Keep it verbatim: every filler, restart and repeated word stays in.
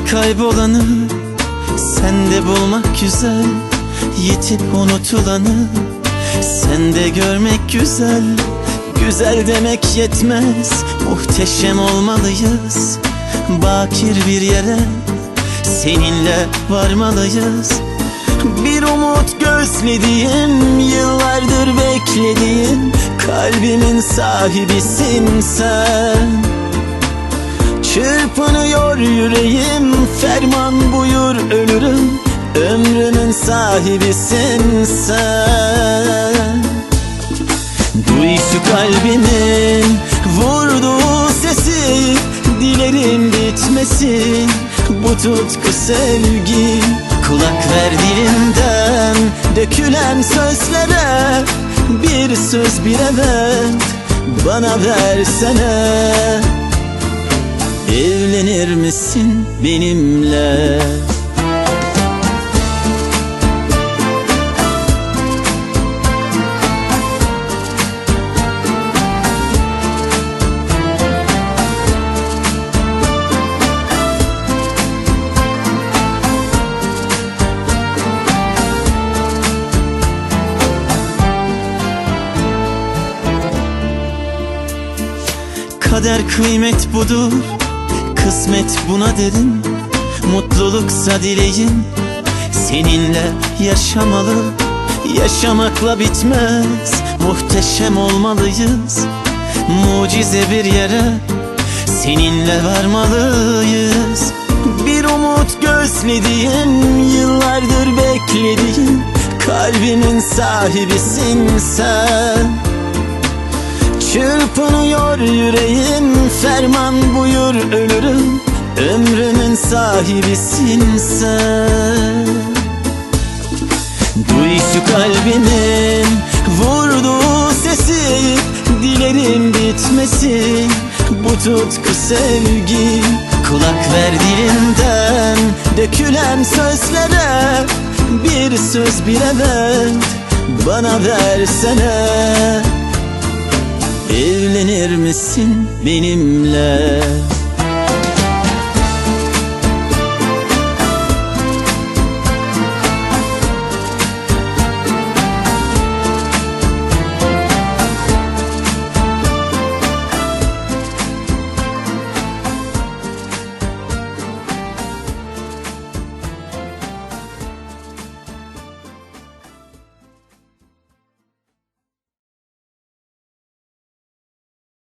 Yolda kaybolanı sende bulmak güzel, yitip unutulanı sende görmek güzel. Güzel demek yetmez, muhteşem olmalıyız. Bakir bir yere seninle varmalıyız. Bir umut gözlediğim, yıllardır beklediğim, kalbimin sahibisin sen. Çırpınıyor yüreğim, ferman buyur ölürüm, ömrümün sahibisin sen. Duy şu kalbimin vurduğu sesi, dilerim bitmesin bu tutku sevgi. Kulak ver dilimden dökülen sözlere, bir söz bir evet bana versene. Evlenir misin benimle? Kader kıymet budur, kısmet buna dedim. Mutluluksa dileğim, seninle yaşamalı. Yaşamakla bitmez, muhteşem olmalıyız. Mucize bir yere seninle varmalıyız. Bir umut gözlediğim, yıllardır beklediğim, kalbimin sahibisin sen. Çırpınıyor yüreğim, ferman buyur ölürüm, ömrümün sahibisin sen. Duy şu kalbimin vurduğu sesi, dilerim bitmesin bu tutku sevgi. Kulak ver dilimden dökülen sözlere, bir söz bir evet bana versene. Evlenir misin benimle?